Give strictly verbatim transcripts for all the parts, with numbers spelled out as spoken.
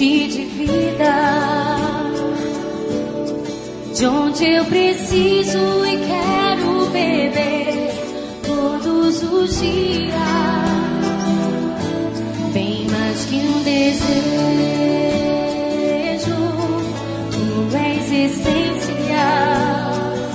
fonte de vida, de onde eu preciso e quero beber todos os dias, bem mais que um desejo, tu és essencial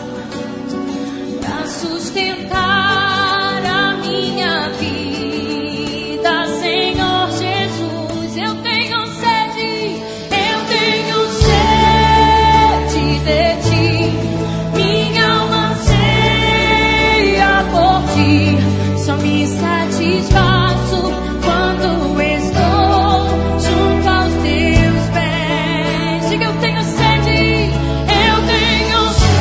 para sustentar a minha vida, Senhor Jesus. Eu tenho sede, eu tenho sede de ti, minha alma anseia por ti, só me satisfaço quando estou junto aos teus pés. Diga, eu tenho sede, eu tenho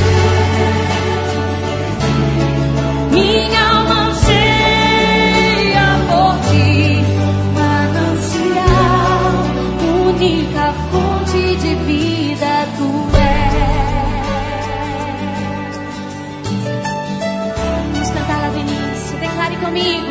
sede, minha alma anseia por ti, manancial, única fonte de vida tu és. Vamos cantar lá do início, declare comigo.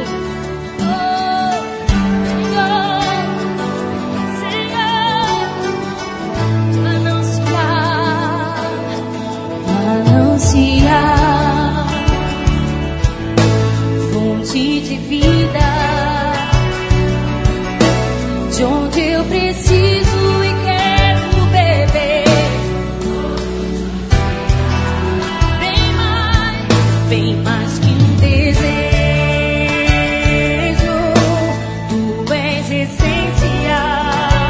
Fonte de vida, de onde eu preciso e quero beber, bem mais, bem mais que um desejo, tu és essencial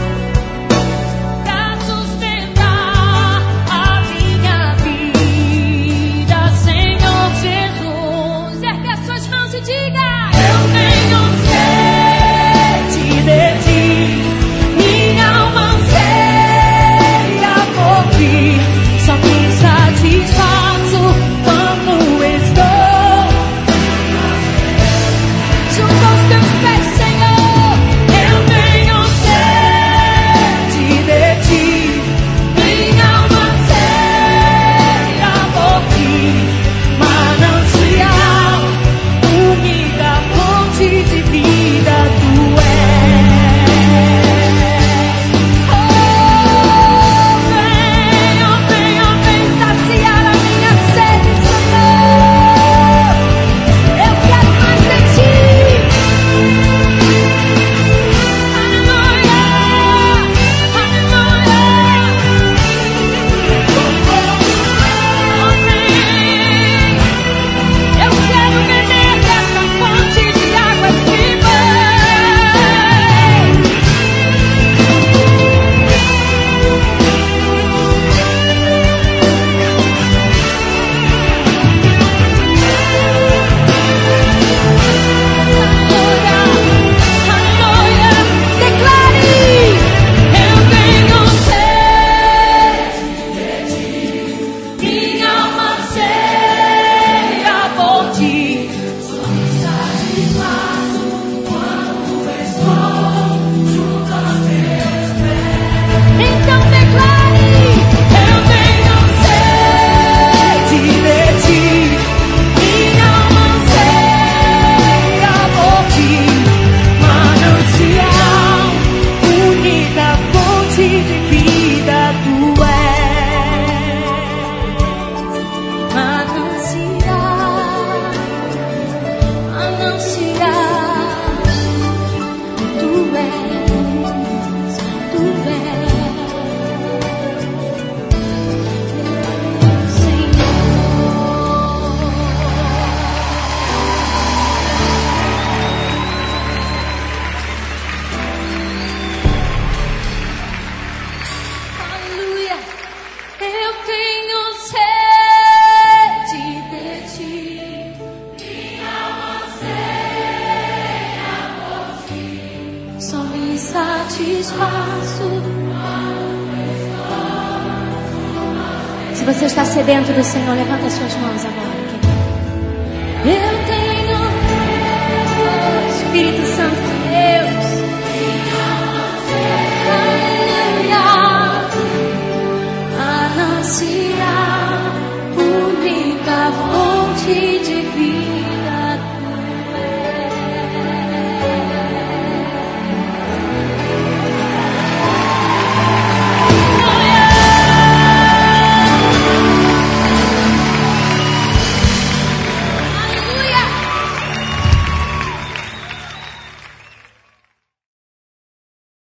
pra sustentar a minha vida, Senhor Jesus. Ergue as suas mãos e diga: eu tenho sede de ti, minha alma anseia por ti, só me satisfaço quando estou junto aos teus pés, Senhor. Eu tenho sede de ti, minha alma anseia por ti, manancial, única fonte de vida tu és. Oh, venha, venha, vem saciar a minha sede, Senhor. Eu quero mais de ti. Aleluia, aleluia. Eu quero beber dessa fonte de águas vivas. Aleluia, aleluia. Declare: eu tenho sede de ti, minha alma anseia por ti, só me satisfaço quando estou junto aos teus pés. Então declare: eu tenho sede de ti, minha alma anseia por ti, manancial, única fonte de vida tu és. Manancial, manancial, tu és, tu és, Senhor. Aleluia. Eu tenho sede de ti, minha alma anseia por ti, só me satisfaço. Se você está sedento do Senhor, levanta as suas mãos agora.